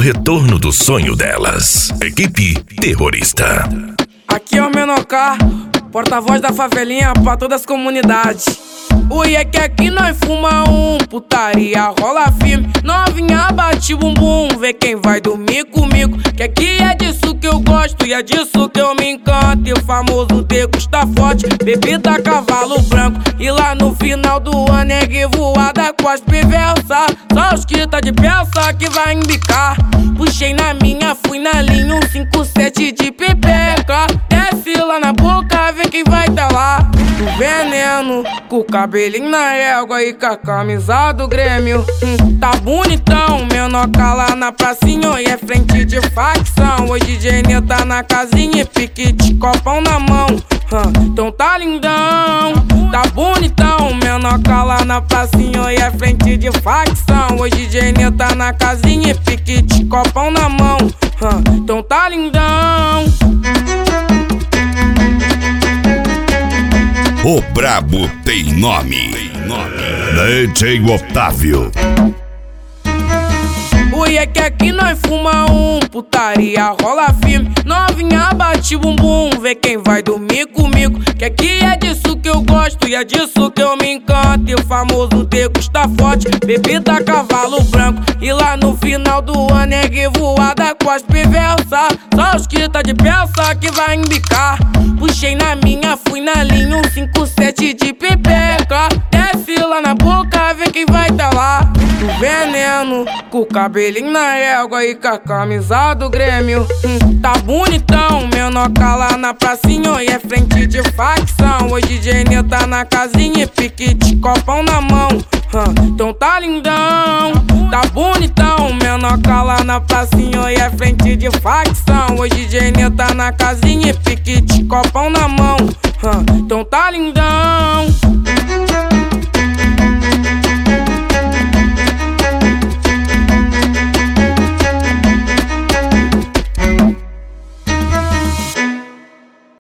retorno do sonho delas. Equipe Terrorista. Aqui é o Menocá, porta-voz da favelinha pra todas as comunidades. Ui, é que aqui nós fuma putaria rola firme. Novinha bate bumbum, vê quem vai dormir comigo. Que aqui é disso que eu gosto e é disso que eu me encanto. E o famoso degusta forte, bebida cavalo branco. E lá no final do ano é revoada com as pivelsa. Só os que tá de peça que vai embicar. Puxei na minha, fui na linha, 157 de pepeca. Desce lá na boca, vê quem vai tá lá. Do veneno, com o cabelinho na régua e com a camisa do Grêmio. Tá bonitão, Menocá lá na pracinha e é frente de facção. Hoje DJ Nê tá na casinha e pique de copão na mão. Então tá lindão, tá bonitão, Menocá lá na pracinha e é frente de facção. Hoje DJ Nê tá na casinha e pique de copão na mão. Então tá lindão. O brabo tem nome. DJ Otávio. Ui, é que aqui nós fuma putaria rola firme. Novinha bate bumbum, vê quem vai dormir comigo. Que aqui é disso que eu gosto e é disso que eu me encanto. E o famoso degusta forte, bebida cavalo branco. E lá no final do ano é revoada com as pivelsa. Só os que tá de peça que vai embicar. Puxei na minha, fui na linha, 157 de pepeca. Desce lá na boca, vê quem vai tá lá. Do veneno, com o cabelinho na régua e com a camisa do Grêmio. Tá bonitão, Menocá lá na pracinha e é frente de facção. Hoje DJ Nê tá na casinha e pique de copão na mão. Então tá lindão, tá bonitão, Menocá lá na pracinha e é frente de facção. Hoje DJ Nê tá na casinha e pique de copão na mão. Então tá lindão.